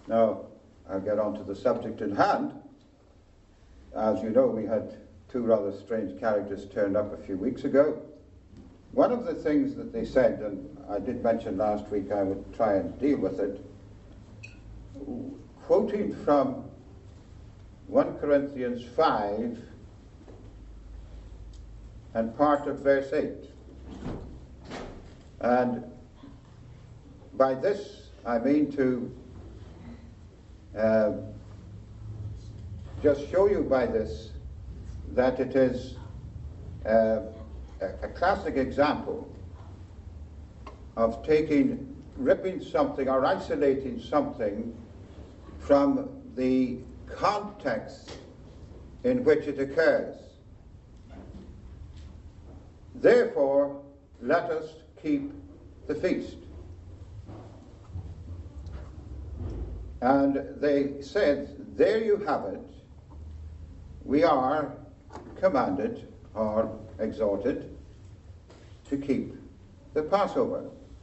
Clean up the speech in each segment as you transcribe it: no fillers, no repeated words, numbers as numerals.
Now, I'll get on to the subject in hand. As you know, we had two rather strange characters turned up a few weeks ago. One of the things that they said, and I did mention last week I would try and deal with it, quoting from 1 Corinthians 5 and part of verse 8. And by this I mean to just show you by this that it is a classic example of ripping something or isolating something from the context in which it occurs. Therefore, let us keep the feast. And they said, there you have it. We are commanded or exhorted to keep the Passover.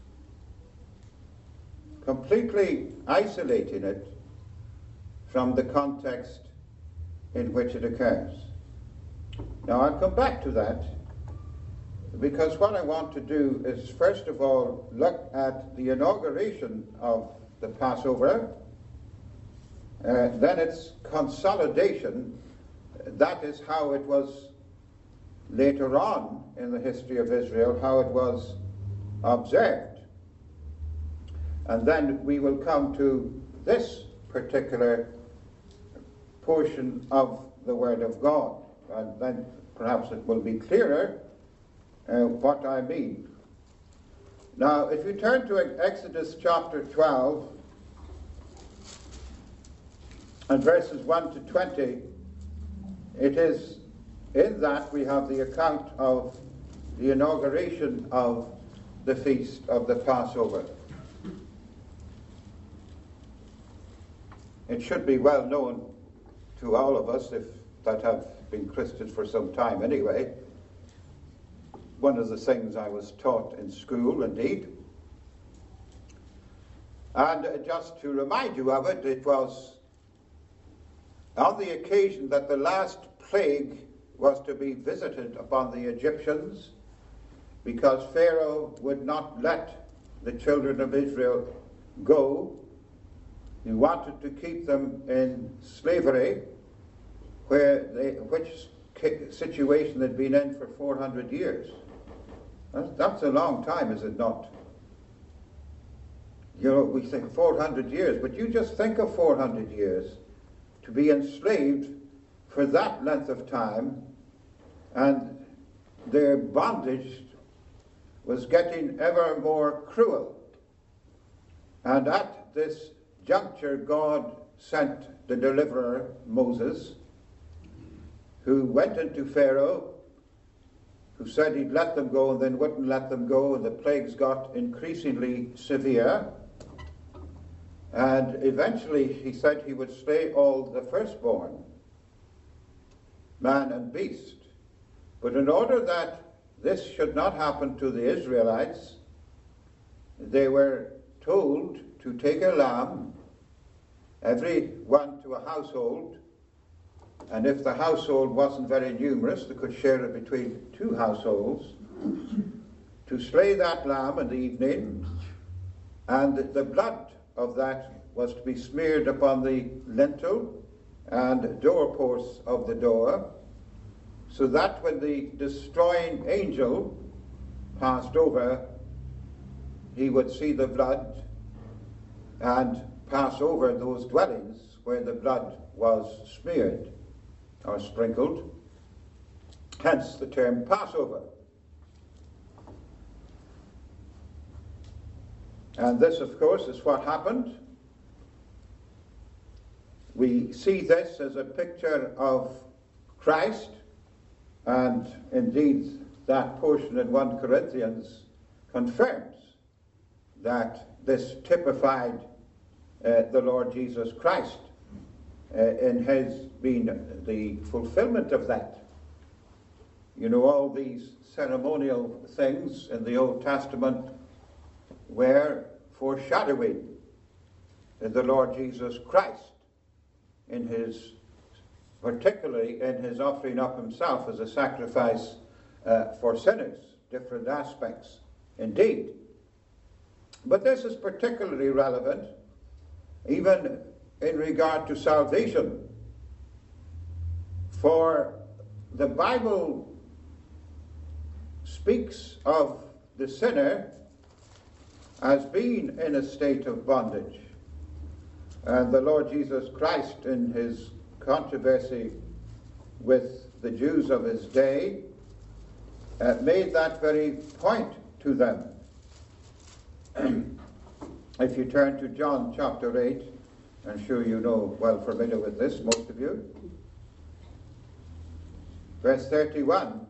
Completely isolating it from the context in which it occurs. Now I'll come back to that, because what I want to do is first of all look at the inauguration of the Passover, then its consolidation. That is how it was later on in the history of Israel, how it was observed. And then we will come to this particular portion of the Word of God, and then perhaps it will be clearer what I mean. Now, if you turn to Exodus chapter 12 and verses 1 to 20, it is in that we have the account of the inauguration of the feast of the Passover. It should be well known to all of us, if that have been Christians for some time anyway. One of the things I was taught in school, indeed. And just to remind you of it, it was on the occasion that the last plague was to be visited upon the Egyptians, because Pharaoh would not let the children of Israel go. He wanted to keep them in slavery, which situation they'd been in for 400 years. That's a long time, is it not? You know, we think 400 years, but you just think of 400 years to be enslaved for that length of time, and their bondage was getting ever more cruel. And at this juncture, God sent the deliverer, Moses, who went into Pharaoh, who said he'd let them go and then wouldn't let them go, and the plagues got increasingly severe. And eventually he said he would slay all the firstborn, man and beast. But in order that this should not happen to the Israelites, they were told to take a lamb, every one to a household, and if the household wasn't very numerous, they could share it between two households, to slay that lamb in the evening, and the blood of that was to be smeared upon the lintel and doorposts of the door, so that when the destroying angel passed over, he would see the blood and pass over those dwellings where the blood was smeared or sprinkled, hence the term Passover. And this, of course, is what happened. We see this as a picture of Christ, and indeed that portion in 1 Corinthians confirms that this typified the Lord Jesus Christ in his being the fulfillment of that. You know, all these ceremonial things in the Old Testament were foreshadowing the Lord Jesus Christ, particularly in his offering up himself as a sacrifice for sinners, different aspects indeed. But this is particularly relevant even in regard to salvation, for the Bible speaks of the sinner as being in a state of bondage. And the Lord Jesus Christ, in his controversy with the Jews of his day, made that very point to them. If you turn to John chapter 8, I'm sure you know, well familiar with this, most of you. Verse 31.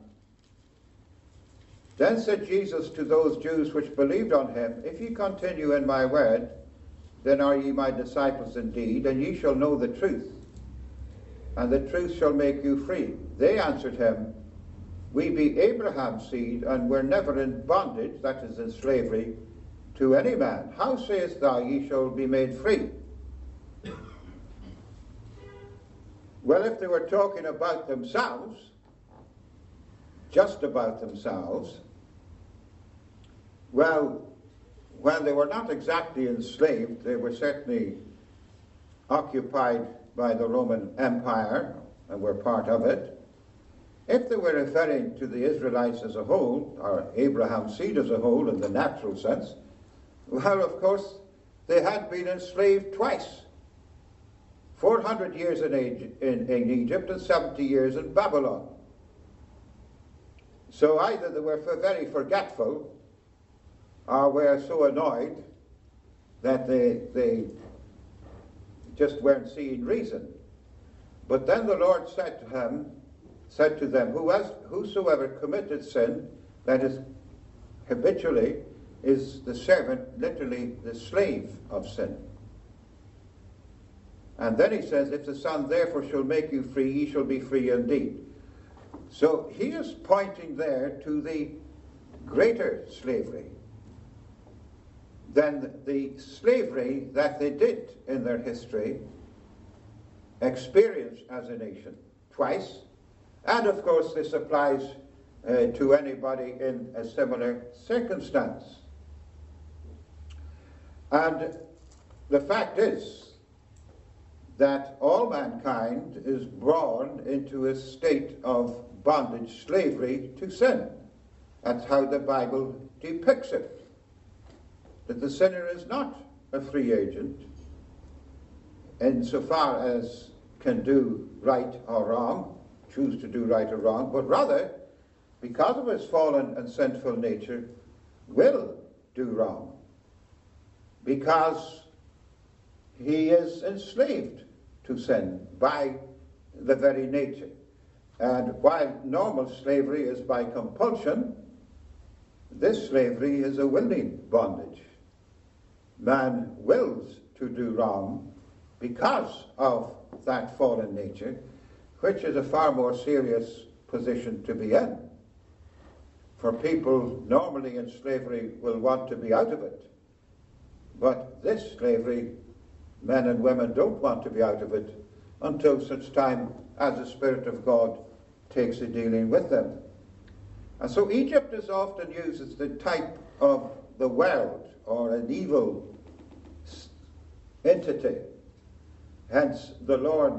Then said Jesus to those Jews which believed on him, If ye continue in my word, then are ye my disciples indeed, and ye shall know the truth, and the truth shall make you free. They answered him, We be Abraham's seed, and were never in bondage, that is, in slavery, to any man. How sayest thou, ye shall be made free? Well, if they were talking about themselves, just about themselves, well, when they were not exactly enslaved, they were certainly occupied by the Roman Empire and were part of it. If they were referring to the Israelites as a whole, or Abraham's seed as a whole in the natural sense, well, of course, they had been enslaved twice. 400 years in Egypt and 70 years in Babylon. So either they were very forgetful or were so annoyed that they just weren't seeing reason. But then the Lord said to them, Whosoever committed sin, that is habitually, is the servant, literally the slave of sin. And then he says, If the Son therefore shall make you free, ye shall be free indeed. So he is pointing there to the greater slavery than the slavery that they did in their history experience as a nation twice. And of course this applies to anybody in a similar circumstance. And the fact is that all mankind is born into a state of bondage, slavery to sin. That's how the Bible depicts it. That the sinner is not a free agent insofar as can do right or wrong, choose to do right or wrong, but rather, because of his fallen and sinful nature, will do wrong. Because he is enslaved to sin by the very nature. And while normal slavery is by compulsion, this slavery is a willing bondage. Man wills to do wrong because of that fallen nature, which is a far more serious position to be in. For people normally in slavery will want to be out of it. But this slavery, men and women don't want to be out of it until such time as the Spirit of God takes a dealing with them. And so Egypt is often used as the type of the world or an evil entity. Hence the Lord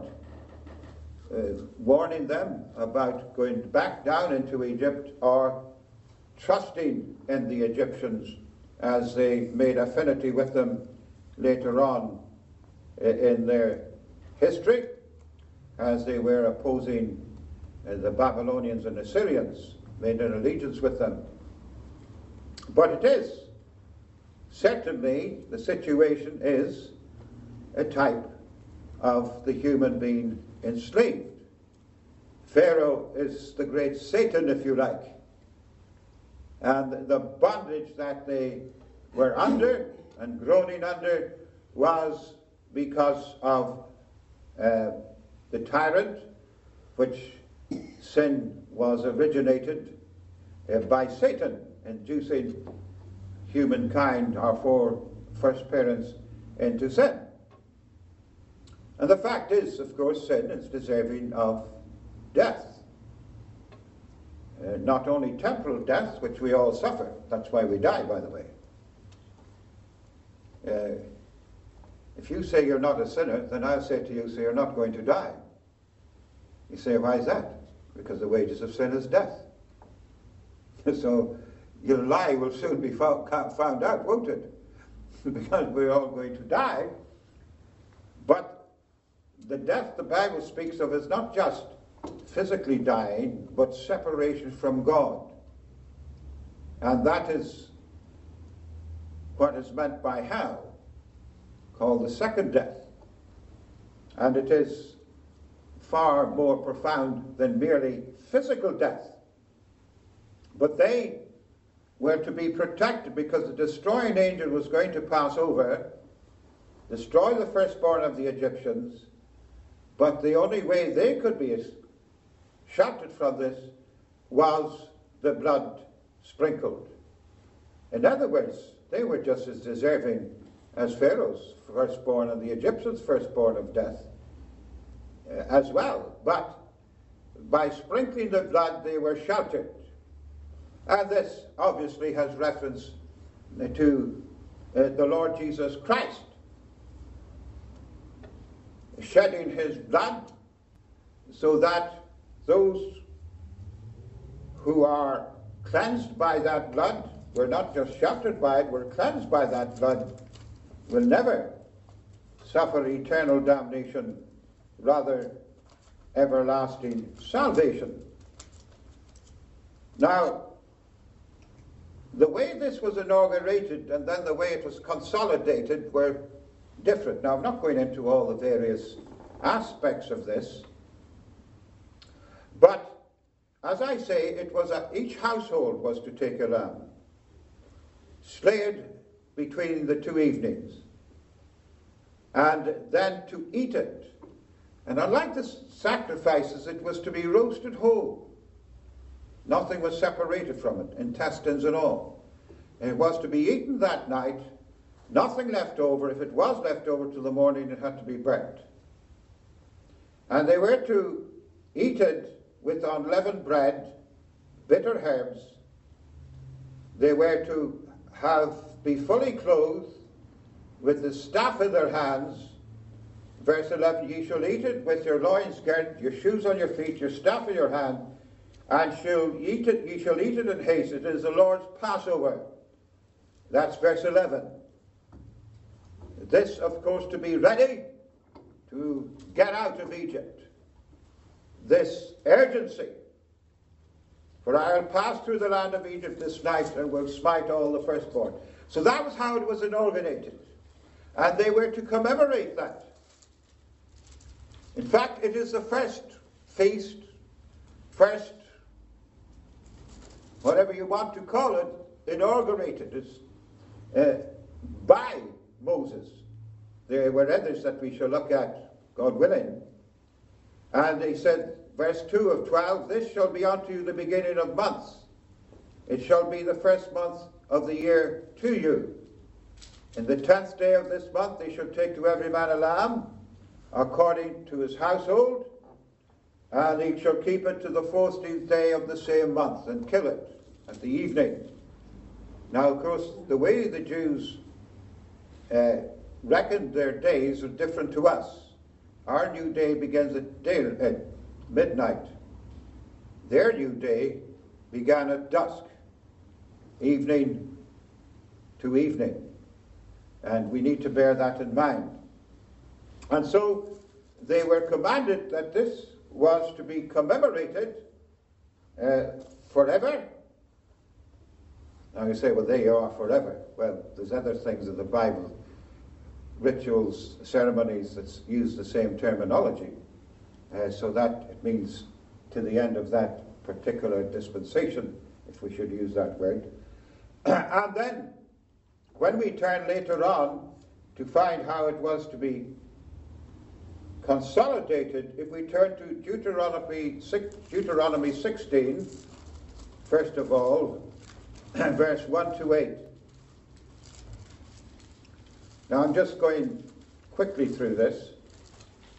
warning them about going back down into Egypt or trusting in the Egyptians as they made affinity with them later on in their history, as they were opposing the Babylonians and Assyrians, made an allegiance with them. But it is, certainly, the situation is a type of the human being enslaved. Pharaoh is the great Satan, if you like. And the bondage that they were under and groaning under was because of the tyrant, which sin was originated by Satan, inducing humankind, our four first parents, into sin. And the fact is, of course, sin is deserving of death. Not only temporal death, which we all suffer. That's why we die, by the way. If you say you're not a sinner, then I'll say to you, so you're not going to die. You say, why is that? Because the wages of sin is death. So your lie will soon be found out, won't it? Because we're all going to die. But the death the Bible speaks of is not just physically dying, but separation from God. And that is what is meant by hell, called the second death. And it is far more profound than merely physical death. But they were to be protected because the destroying angel was going to pass over, destroy the firstborn of the Egyptians, but the only way they could be sheltered from this was the blood sprinkled. In other words, they were just as deserving as Pharaoh's firstborn and the Egyptians' firstborn of death as well. But by sprinkling the blood, they were sheltered. And this obviously has reference to the Lord Jesus Christ shedding his blood so that those who are cleansed by that blood, we're not just sheltered by it, we're cleansed by that blood, will never suffer eternal damnation, rather everlasting salvation. Now, the way this was inaugurated and then the way it was consolidated were different. Now, I'm not going into all the various aspects of this, but as I say, it was each household was to take a lamb, slayed between the two evenings, and then to eat it. And unlike the sacrifices, it was to be roasted whole. Nothing was separated from it, intestines and all. And it was to be eaten that night, nothing left over. If it was left over till the morning, it had to be burnt. And they were to eat it with unleavened bread, bitter herbs. They were to be fully clothed with the staff in their hands. Verse 11, ye shall eat it with your loins girt, your shoes on your feet, your staff in your hand, and ye shall eat it in haste. It is the Lord's Passover. That's verse 11. This, of course, to be ready to get out of Egypt. This urgency. For I will pass through the land of Egypt this night and will smite all the firstborn. So that was how it was inaugurated. And they were to commemorate that. In fact, it is the first feast, first, whatever you want to call it, inaugurated by Moses. There were others that we shall look at, God willing. And he said, verse 2 of 12, this shall be unto you the beginning of months. It shall be the first month of the year to you. In the 10th day of this month they shall take to every man a lamb, according to his household, and he shall keep it to the 14th day of the same month, and kill it at the evening. Now, of course, the way the Jews reckoned their days are different to us. Our new day begins at midnight. Their new day began at dusk, evening to evening. And we need to bear that in mind. And so they were commanded that this was to be commemorated forever. Now you say, well, there you are, forever. Well, there's other things in the Bible, rituals, ceremonies that use the same terminology. So that it means to the end of that particular dispensation, if we should use that word. And then, when we turn later on to find how it was to be consolidated, if we turn to Deuteronomy 16, first of all, verse 1 to 8. Now I'm just going quickly through this.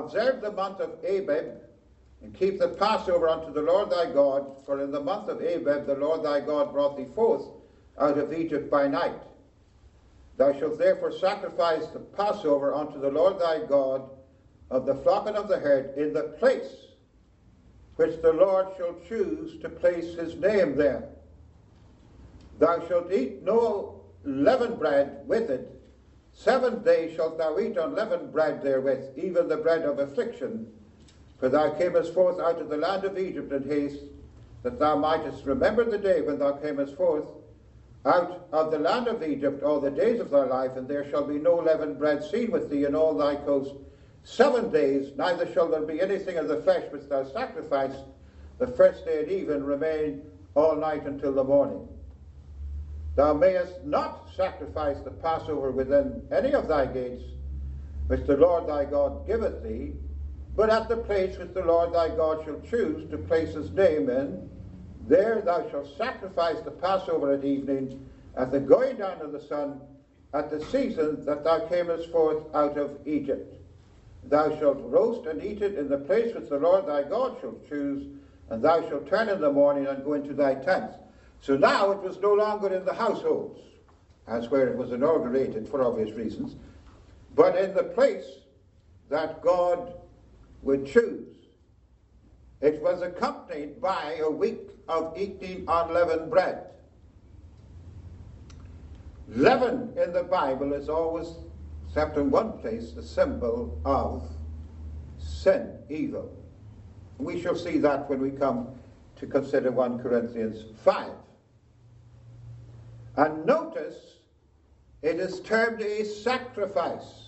Observe the month of Abib, and keep the Passover unto the Lord thy God, for in the month of Abib the Lord thy God brought thee forth out of Egypt by night. Thou shalt therefore sacrifice the Passover unto the Lord thy God of the flock and of the herd in the place which the Lord shall choose to place his name there. Thou shalt eat no leavened bread with it. 7 days shalt thou eat unleavened bread therewith, even the bread of affliction. For thou camest forth out of the land of Egypt in haste, that thou mightest remember the day when thou camest forth out of the land of Egypt all the days of thy life, and there shall be no leavened bread seen with thee in all thy coast 7 days, neither shall there be anything of the flesh which thou sacrificest the first day at even remain all night until the morning. Thou mayest not sacrifice the Passover within any of thy gates, which the Lord thy God giveth thee, but at the place which the Lord thy God shall choose to place his name in. There thou shalt sacrifice the Passover at evening, at the going down of the sun, at the season that thou camest forth out of Egypt. Thou shalt roast and eat it in the place which the Lord thy God shall choose, and thou shalt turn in the morning and go into thy tents. So now it was no longer in the households, as where it was inaugurated for obvious reasons, but in the place that God would choose. It was accompanied by a week of eating unleavened bread. Leaven in the Bible is always, except in one place, the symbol of sin, evil. We shall see that when we come to consider 1 Corinthians 5. And notice, it is termed a sacrifice.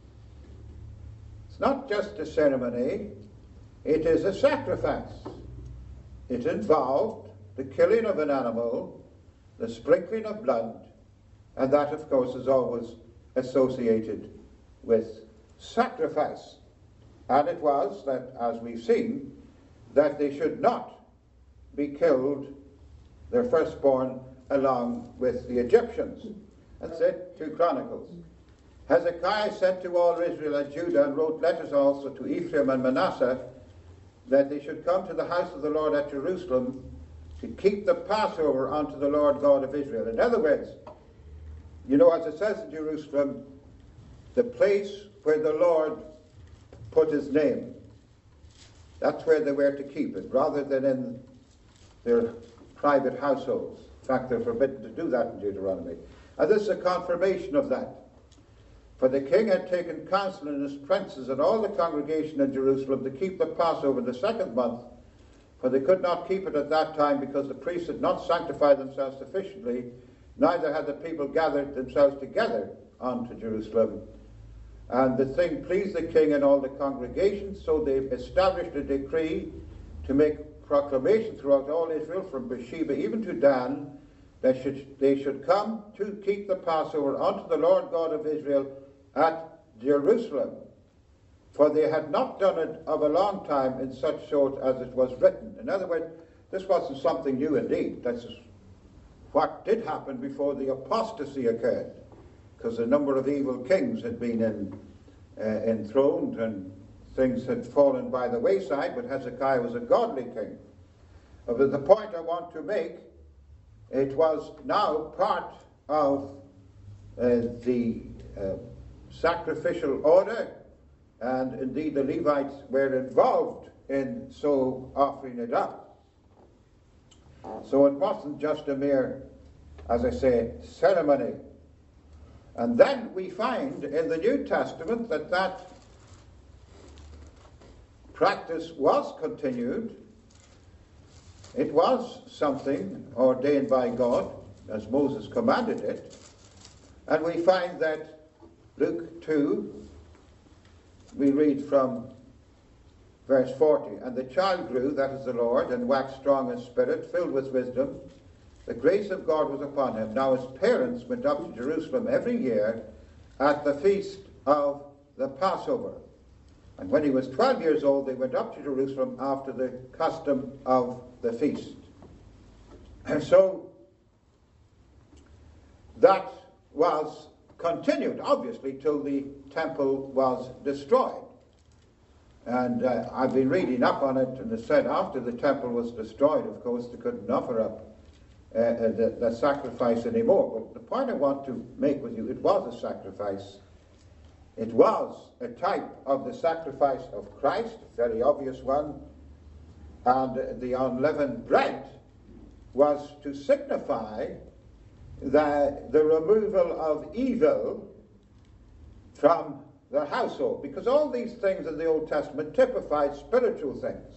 It's not just a ceremony, it is a sacrifice. It involved the killing of an animal, the sprinkling of blood, and that, of course, is always associated with sacrifice. And it was that, as we've seen, that they should not be killed, their firstborn, along with the Egyptians. That's it, 2 Chronicles. Hezekiah sent to all Israel and Judah, and wrote letters also to Ephraim and Manasseh, that they should come to the house of the Lord at Jerusalem to keep the Passover unto the Lord God of Israel. In other words, you know, as it says in Jerusalem, the place where the Lord put his name, that's where they were to keep it, rather than in their private households. In fact, they're forbidden to do that in Deuteronomy. And this is a confirmation of that. For the king had taken counsel in his princes and all the congregation in Jerusalem to keep the Passover in the 2nd month, for they could not keep it at that time, because the priests had not sanctified themselves sufficiently, neither had the people gathered themselves together unto Jerusalem. And the thing pleased the king and all the congregation, so they established a decree to make proclamation throughout all Israel, from Beersheba even to Dan, that they should come to keep the Passover unto the Lord God of Israel at Jerusalem. For they had not done it of a long time in such sort as it was written. In other words, this wasn't something new indeed. This is what did happen before the apostasy occurred, because a number of evil kings had been enthroned and things had fallen by the wayside, but Hezekiah was a godly king. But the point I want to make, it was now part of the sacrificial order, and indeed the Levites were involved in so offering it up. So it wasn't just a mere, as I say, ceremony. And then we find in the New Testament that practice was continued. It was something ordained by God, as Moses commanded it. And we find that Luke 2, we read from verse 40, and the child grew, that is the Lord, and waxed strong in spirit, filled with wisdom. The grace of God was upon him. Now his parents went up to Jerusalem every year at the feast of the Passover. And when he was 12 years old, they went up to Jerusalem after the custom of the feast. And so that was continued, obviously, till the temple was destroyed. And I've been reading up on it, and it said after the temple was destroyed, of course, they couldn't offer up the sacrifice anymore. But the point I want to make with you, it was a sacrifice. It was a type of the sacrifice of Christ, a very obvious one. And the unleavened bread was to signify the removal of evil from their household, because all these things in the Old Testament typified spiritual things.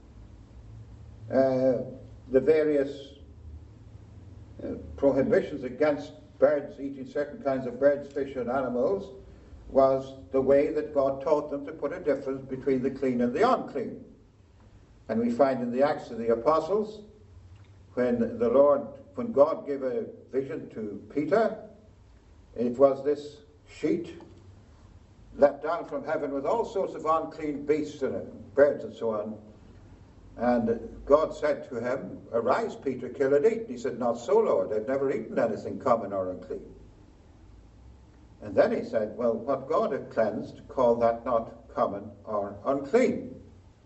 The various prohibitions against birds, eating certain kinds of birds, fish and animals, was the way that God taught them to put a difference between the clean and the unclean. And we find in the Acts of the Apostles, when God gave a vision to Peter, it was this sheet let down from heaven with all sorts of unclean beasts in it, birds and so on. And God said to him, "Arise, Peter, kill and eat." And he said, "Not so, Lord. I've never eaten anything common or unclean." And then he said, "Well, what God had cleansed, call that not common or unclean."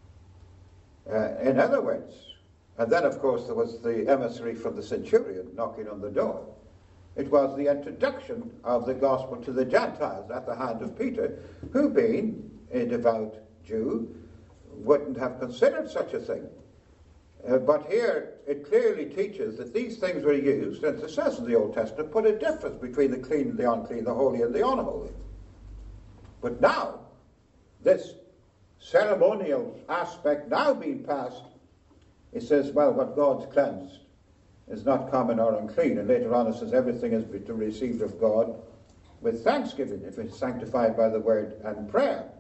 In other words, and then of course there was the emissary from the centurion knocking on the door. It was the introduction of the gospel to the Gentiles at the hand of Peter, who, being a devout Jew, wouldn't have considered such a thing. But here it clearly teaches that these things were used, and it says in the Old Testament, put a difference between the clean and the unclean, the holy and the unholy. But now, this ceremonial aspect now being passed, it says, well, what God's cleansed is not common or unclean. And later on it says everything is to be received of God with thanksgiving, if it's sanctified by the word and prayer.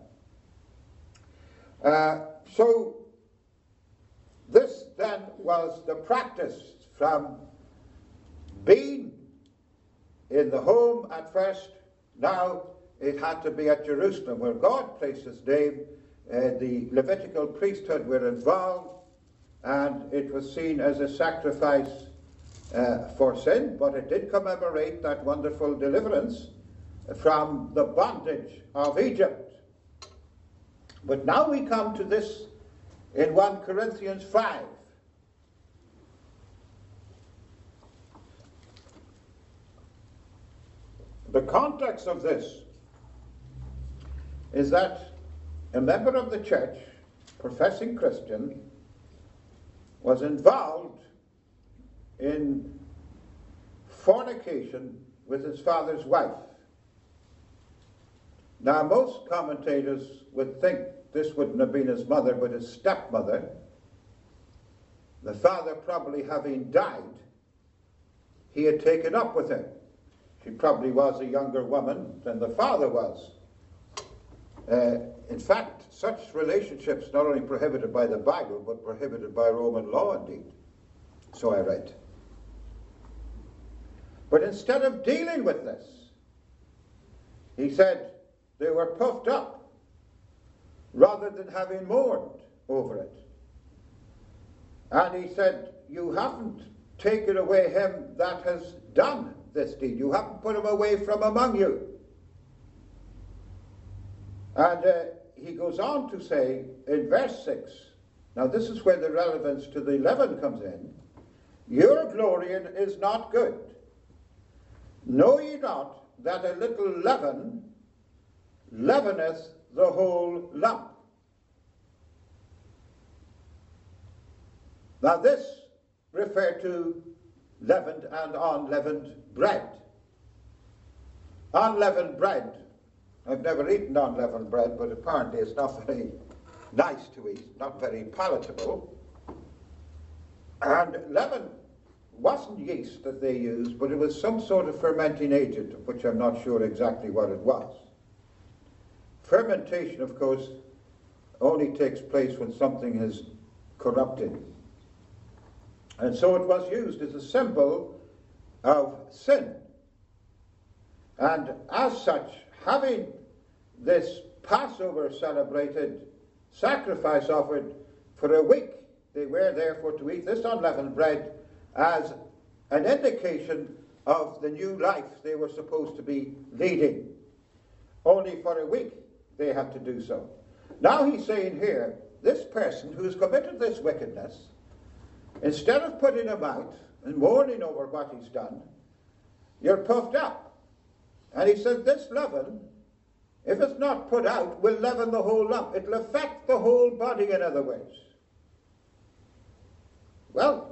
So this then was the practice from being in the home at first. Now it had to be at Jerusalem, where God placed his name. The Levitical priesthood were involved, and it was seen as a sacrifice for sin, but it did commemorate that wonderful deliverance from the bondage of Egypt. But now we come to this in 1 Corinthians 5. The context of this is that a member of the church, professing Christian, was involved in fornication with his father's wife. Now, most commentators would think this wouldn't have been his mother, but his stepmother. The father probably having died, he had taken up with her. She probably was a younger woman than the father was. In fact, such relationships not only prohibited by the Bible, but prohibited by Roman law indeed. So I read. But instead of dealing with this, he said they were puffed up rather than having mourned over it. And he said, you haven't taken away him that has done this deed. You haven't put him away from among you. And he goes on to say in verse 6, now this is where the relevance to the leaven comes in. Your glorying is not good. Know ye not that a little leaven leaveneth the whole lump? Now this referred to leavened and unleavened bread. Unleavened bread, I've never eaten unleavened bread, but apparently it's not very nice to eat, not very palatable. And leaven wasn't yeast that they used, but it was some sort of fermenting agent, of which I'm not sure exactly what it was. Fermentation, of course, only takes place when something is corrupted. And so it was used as a symbol of sin. And as such, having this Passover celebrated, sacrifice offered for a week, they were therefore to eat this unleavened bread as an indication of the new life they were supposed to be leading. Only for a week they had to do so. Now he's saying here, this person who's committed this wickedness, instead of putting him out and mourning over what he's done, you're puffed up. And he said this leaven, if it's not put out, will leaven the whole lump. It'll affect the whole body in other ways. Well,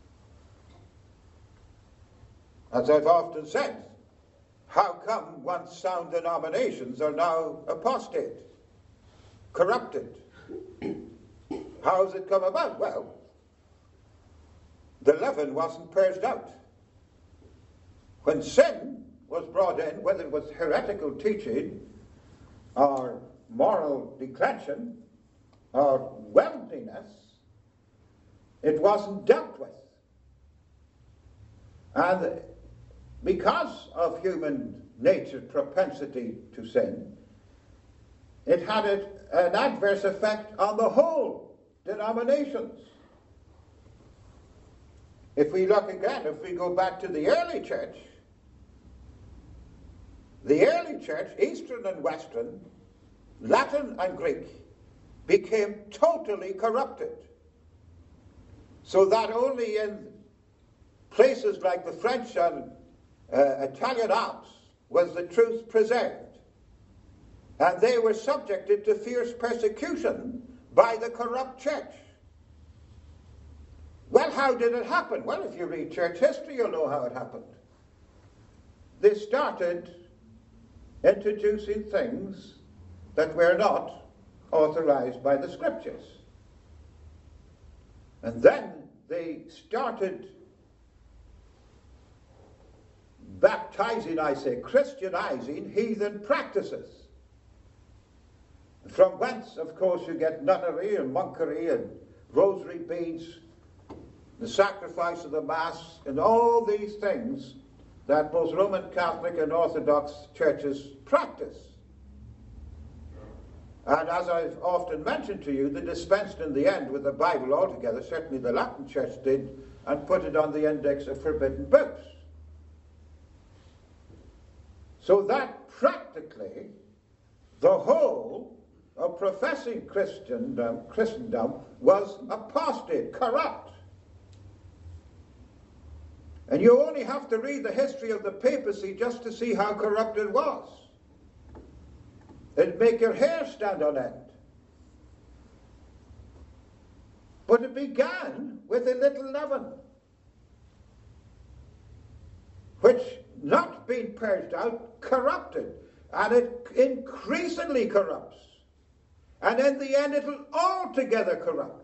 as I've often said, how come once sound denominations are now apostate, corrupted? How has it come about? Well, the leaven wasn't purged out. When sin was brought in, whether it was heretical teaching or moral declension or worldliness, it wasn't dealt with. And because of human nature's propensity to sin, it had an adverse effect on the whole denominations. If we look again, if we go back to the early church, Eastern and Western, Latin and Greek, became totally corrupted. So that only in places like the French and Italian Alps was the truth preserved. And they were subjected to fierce persecution by the corrupt church. Well, how did it happen? Well, if you read church history, you'll know how it happened. They started introducing things that were not authorized by the scriptures. And then they started Christianizing heathen practices. From whence, of course, you get nunnery and monkery and rosary beads, the sacrifice of the Mass, and all these things that both Roman Catholic and Orthodox churches practice. And as I've often mentioned to you, they dispensed in the end with the Bible altogether. Certainly the Latin Church did, and put it on the index of forbidden books. So that practically the whole of professing Christendom was apostate, corrupt. And you only have to read the history of the papacy just to see how corrupt it was. It'd make your hair stand on end. But it began with a little leaven, which, not being purged out, corrupted. And it increasingly corrupts. And in the end, it'll altogether corrupt.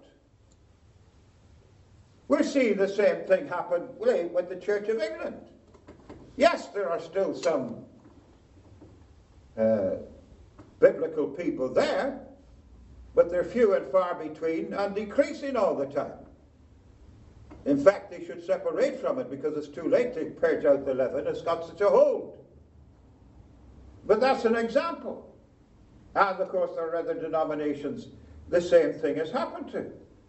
We're seeing the same thing happen with the Church of England. Yes, there are still some biblical people there, but they're few and far between and decreasing all the time. In fact, they should separate from it because it's too late to purge out the leaven. It's got such a hold. But that's an example. And of course, there are other denominations the same thing has happened to.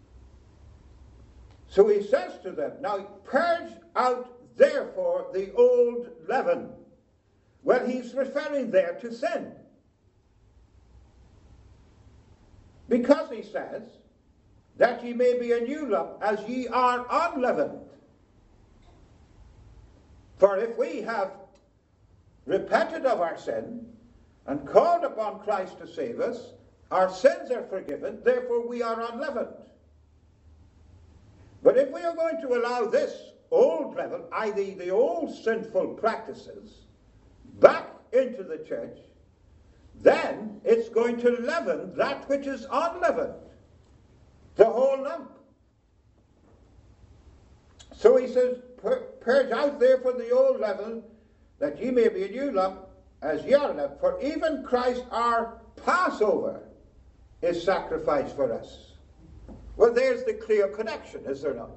So he says to them, now purge out therefore the old leaven. Well, he's referring there to sin. Because he says, that ye may be a new lump, as ye are unleavened. For if we have repented of our sin, and called upon Christ to save us, our sins are forgiven, therefore we are unleavened. But if we are going to allow this old leaven, i.e. the old sinful practices, back into the church, then it's going to leaven that which is unleavened, the whole lump. So he says, purge out therefore the old leaven, that ye may be a new lump, as ye are unleavened. For even Christ our Passover is sacrificed for us. Well, there's the clear connection, is there not?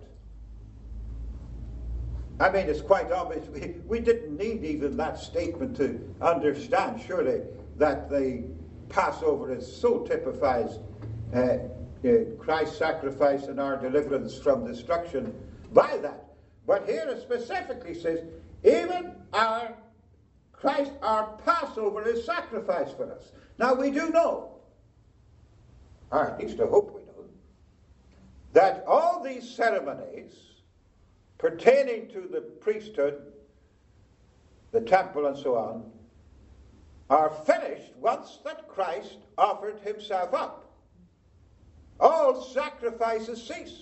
I mean, it's quite obvious. We didn't need even that statement to understand, surely, that the Passover so typifies Christ's sacrifice and our deliverance from destruction by that. But here it specifically says, even Christ our Passover is sacrificed for us. Now we do know or at least I hope we do, that all these ceremonies pertaining to the priesthood, the temple and so on, are finished once that Christ offered himself up. All sacrifices cease,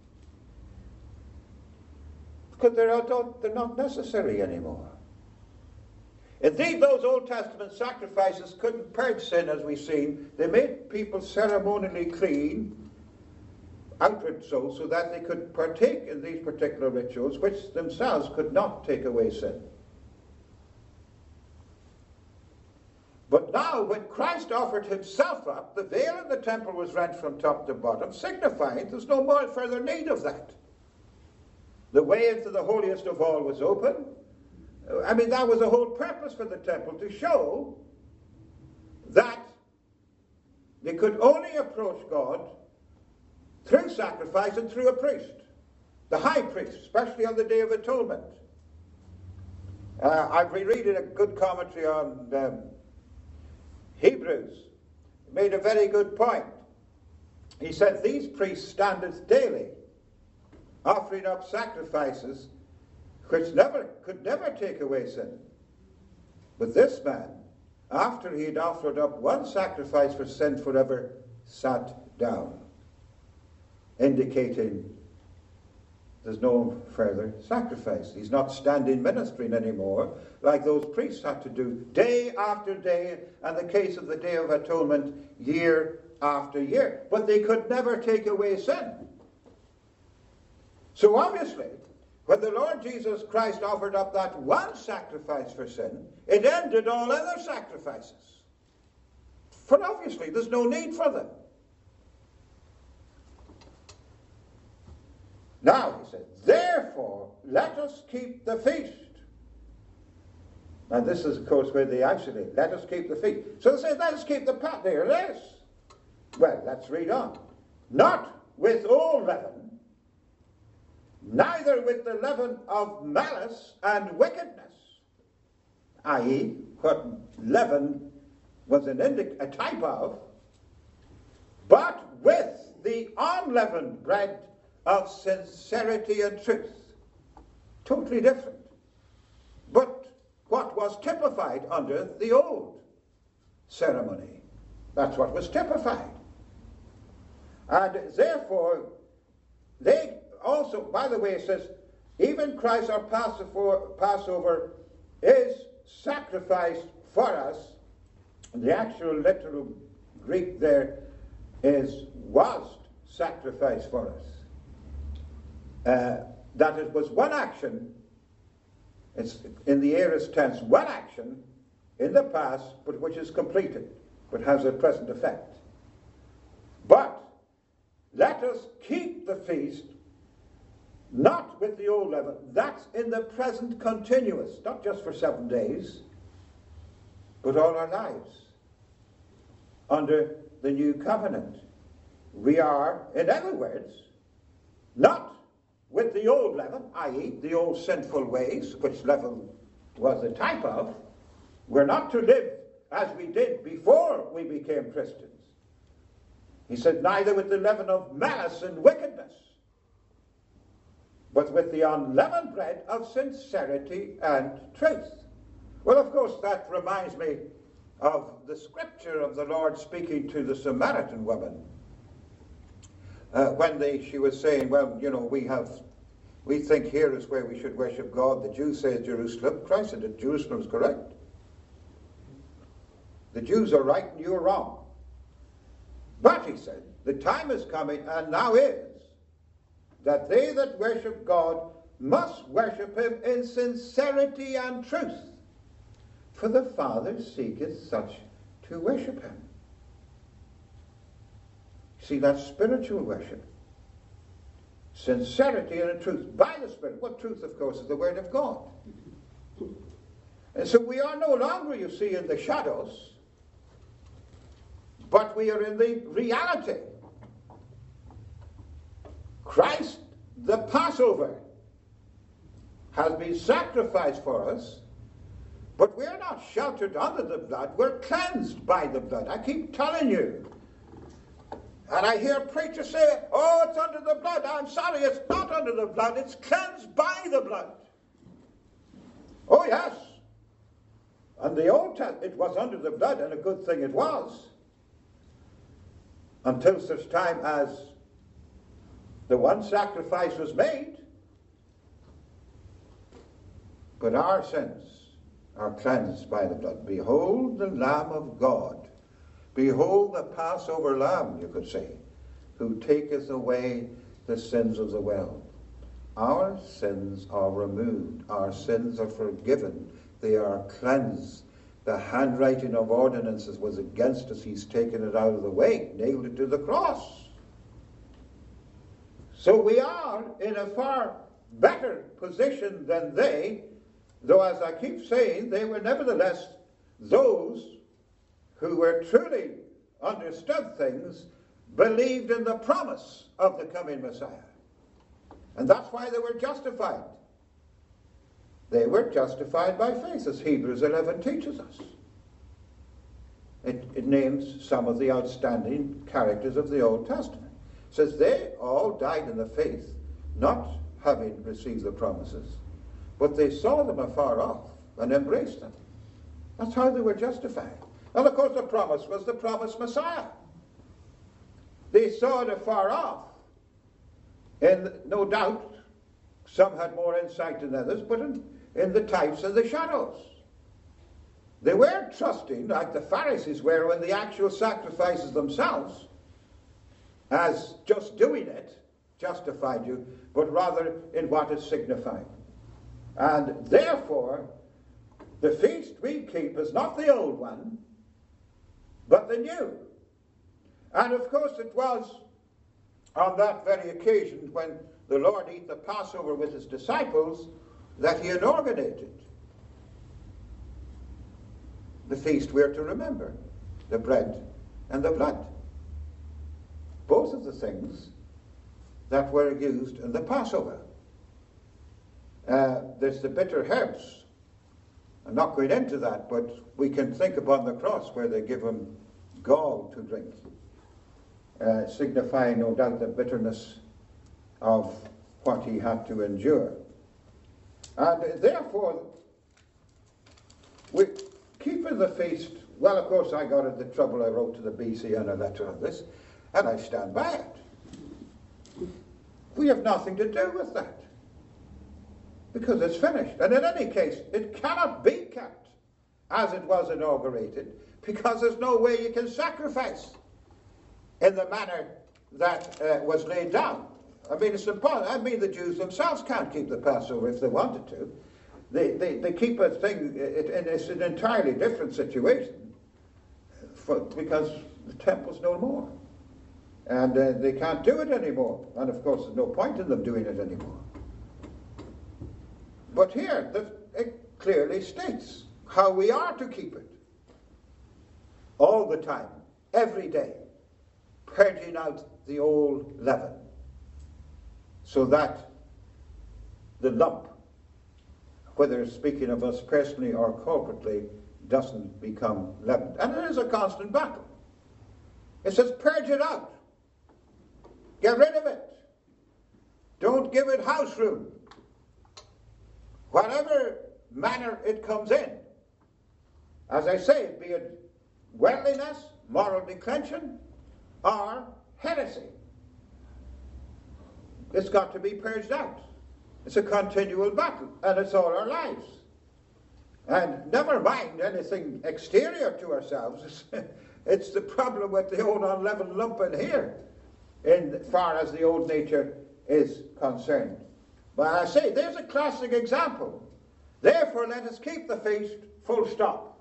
because they're not necessary anymore. Indeed, those Old Testament sacrifices couldn't purge sin, as we've seen. They made people ceremonially clean, outward so that they could partake in these particular rituals, which themselves could not take away sin. But now, when Christ offered himself up, the veil in the temple was rent from top to bottom, signifying there's no more further need of that. The way into the holiest of all was open. I mean, that was the whole purpose for the temple, to show that they could only approach God through sacrifice and through a priest, the high priest, especially on the Day of Atonement. I've reread a good commentary on Hebrews. He made a very good point. He said, these priests standeth daily, offering up sacrifices which could never take away sin. But this man, after he had offered up one sacrifice for sin forever, sat down, indicating there's no further sacrifice. He's not standing ministering anymore like those priests had to do day after day, and the case of the Day of Atonement year after year. But they could never take away sin. So obviously, when the Lord Jesus Christ offered up that one sacrifice for sin, it ended all other sacrifices. For obviously, there's no need for them. Now, he said, therefore, let us keep the feast. And this is, of course, where they isolate. Let us keep the feast. So they say, let us keep the Passover. There it is. Well, let's read on. Not with old leaven, neither with the leaven of malice and wickedness, i.e., what leaven was a type of, but with the unleavened bread of sincerity and truth. Totally different. But what was typified under the old ceremony? That's what was typified. And therefore, they also, by the way, it says, even Christ our Passover is sacrificed for us. The actual literal Greek there was sacrificed for us. That it was one action, it's in the aorist tense, one action in the past, but which is completed, but has a present effect. But let us keep the feast not with the old leaven. That's in the present continuous, not just for 7 days, but all our lives. Under the new covenant, we are, in other words, not with the old leaven, i.e., the old sinful ways, which leaven was a type of. We're not to live as we did before we became Christians. He said, neither with the leaven of malice and wickedness, but with the unleavened bread of sincerity and truth. Well, of course, that reminds me of the scripture of the Lord speaking to the Samaritan woman. When she was saying, well, you know, we think here is where we should worship God. The Jews say Jerusalem. Christ said that Jerusalem is correct. The Jews are right and you are wrong. But, he said, the time is coming, and now is, that they that worship God must worship him in sincerity and truth. For the Father seeketh such to worship him. See, that's spiritual worship. Sincerity and truth by the Spirit. What truth, of course, is the Word of God. And so we are no longer, you see, in the shadows, but we are in the reality. Christ, the Passover, has been sacrificed for us, but we're not sheltered under the blood. We're cleansed by the blood. I keep telling you, And I hear preachers say, oh, it's under the blood. I'm sorry, it's not under the blood. It's cleansed by the blood. Oh, yes. And the Old Testament, it was under the blood, and a good thing it was. Until such time as the one sacrifice was made. But our sins are cleansed by the blood. Behold the Lamb of God. Behold the Passover Lamb, you could say, who taketh away the sins of the world. Our sins are removed. Our sins are forgiven. They are cleansed. The handwriting of ordinances was against us. He's taken it out of the way, nailed it to the cross. So we are in a far better position than they, though as I keep saying, they were nevertheless those who were truly understood things, believed in the promise of the coming Messiah. And that's why they were justified. They were justified by faith, as Hebrews 11 teaches us. It names some of the outstanding characters of the Old Testament. It says they all died in the faith, not having received the promises, but they saw them afar off and embraced them. That's how they were justified. And of course the promise was the promised Messiah. They saw it afar off. And no doubt, some had more insight than others, but in the types and the shadows. They weren't trusting, like the Pharisees were, in the actual sacrifices themselves, as just doing it justified you, but rather in what it signified. And therefore, the feast we keep is not the old one, but the new. And of course it was on that very occasion when the Lord ate the Passover with his disciples that he inaugurated the feast we're to remember, the bread and the blood. Both of the things that were used in the Passover. There's the bitter herbs. I'm not going into that, but we can think upon the cross where they give him gall to drink, signifying no doubt the bitterness of what he had to endure. And therefore, we keeping the feast, well, of course, I got into trouble. I wrote to the BCN a letter on this, and I stand by it. We have nothing to do with that, because it's finished. And in any case, it cannot be kept as it was inaugurated, because there's no way you can sacrifice in the manner that was laid down. I mean, it's impossible. I mean, the Jews themselves can't keep the Passover if they wanted to. They keep a thing, and it's an entirely different situation because the temple's no more. And they can't do it anymore. And of course, there's no point in them doing it anymore. But here, it clearly states how we are to keep it. All the time, every day, purging out the old leaven, so that the lump, whether speaking of us personally or corporately, doesn't become leavened. And it is a constant battle. It says, purge it out. Get rid of it. Don't give it house room. Whatever manner it comes in, as I say, be it worldliness, moral declension, or heresy, it's got to be purged out. It's a continual battle, and it's all our lives. And never mind anything exterior to ourselves. It's the problem with the old unleavened lump in here, in far as the old nature is concerned. But I say, there's a classic example. Therefore, let us keep the feast, full stop.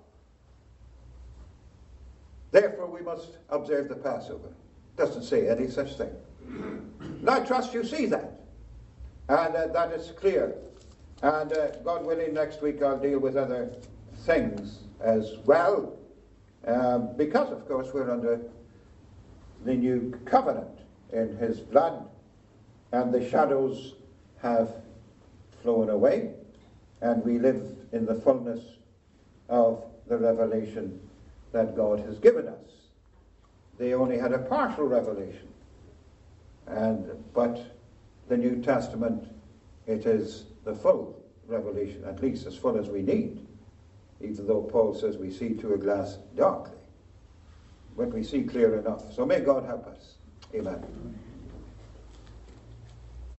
Therefore, we must observe the Passover. Doesn't say any such thing. And I trust you see that. And that is clear. And God willing, next week I'll deal with other things as well. Because, of course, we're under the new covenant in his blood. And the shadows have flown away. And we live in the fullness of the revelation that God has given us. they only had a partial revelation. But the New Testament, it is the full revelation, at least as full as we need, even though Paul says we see through a glass darkly, but we see clear enough. So may God help us. Amen.